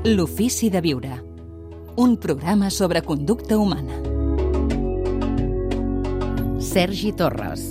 L'ofici de viure. Un programa sobre conducta humana. Sergi Torres.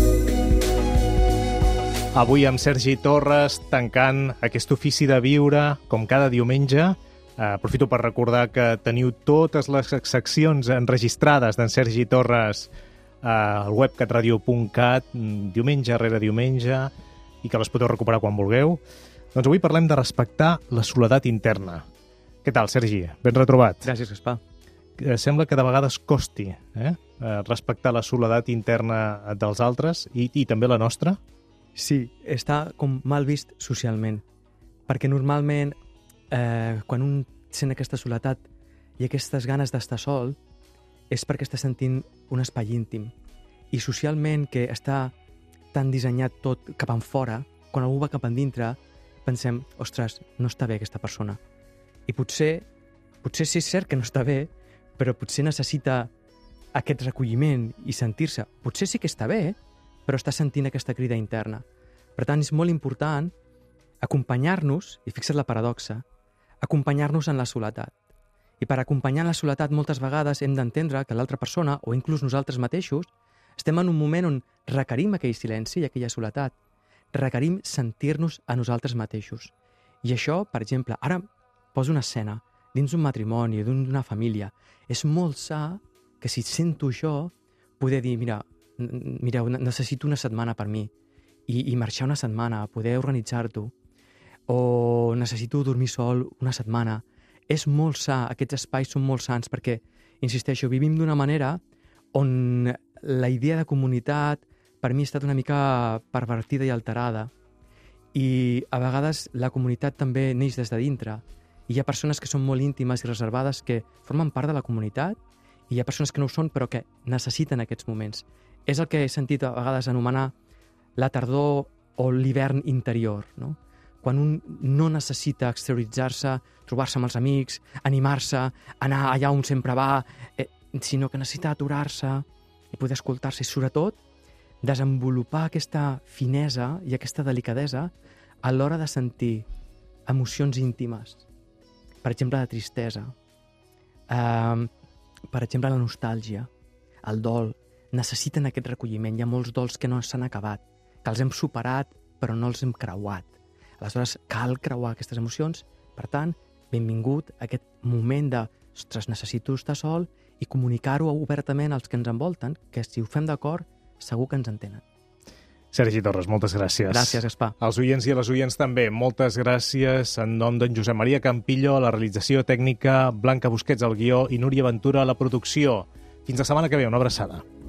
Avui amb Sergi Torres, tancant aquest ofici de viure, com cada diumenge. Aprofito per recordar que teniu totes les seccions enregistrades d'en Sergi Torres al web catradio.cat, diumenge rere diumenge, i que les podeu recuperar quan vulgueu. Doncs avui parlem de respectar la soledat interna. Què tal, Sergi? Ben retrobat. Gràcies, Gaspar. Sembla que de vegades costi respectar la soledat interna dels altres i també la nostra. Sí, està com mal vist socialment, perquè normalment quan un sent aquesta soledat i aquestes ganes d'estar sol és perquè està sentint un espai íntim. I socialment, que està tan dissenyat tot cap enfora, quan algú va cap endintre, pensem, ostres, no està bé aquesta persona. I potser sí és cert que no està bé, però potser necessita aquest recolliment i sentir-se. Potser sí que està bé, però està sentint aquesta crida interna. Per tant, és molt important acompanyar-nos, i fixa't la paradoxa, acompanyar-nos en la soledat. I per acompanyar en la soledat moltes vegades hem d'entendre que l'altra persona, o inclús nosaltres mateixos, estem en un moment on requerim aquell silenci i aquella soledat. Requerim sentir-nos a nosaltres mateixos. I això, per exemple, ara poso una escena dins d'un matrimoni, d'una família. És molt sa que si sento això, poder dir, mireu, necessito una setmana per mi i marxar una setmana, poder organitzar-t'ho, o necessito dormir sol una setmana. És molt sa, aquests espais són molt sants perquè, insisteixo, vivim d'una manera on la idea de comunitat per mi ha estat una mica pervertida i alterada, i a vegades la comunitat també neix des de dintre. I hi ha persones que són molt íntimes i reservades que formen part de la comunitat, i hi ha persones que no ho són però que necessiten aquests moments. És el que he sentit a vegades anomenar la tardor o l'hivern interior, no? Quan un no necessita exterioritzar-se, trobar-se amb els amics, animar-se, anar allà on sempre va, sinó que necessita aturar-se i poder escoltar-se, i sobretot desenvolupar aquesta finesa i aquesta delicadesa a l'hora de sentir emocions íntimes. Per exemple, de tristesa, per exemple, la nostàlgia, el dol, necessiten aquest recolliment. Hi ha molts dols que no s'han acabat, que els hem superat però no els hem creuat. Aleshores, cal creuar aquestes emocions. Per tant, benvingut a aquest moment de, ostres, necessito estar sol, i comunicar-ho obertament als que ens envolten, que si ho fem d'acord, segur que ens entenen. Sergi Torres, moltes gràcies. Gràcies, Gaspar. Als oients i a les oients també, moltes gràcies. En nom d'en Josep Maria Campillo, a la realització tècnica, Blanca Busquets al guió i Núria Ventura a la producció. Fins la setmana que ve, una abraçada.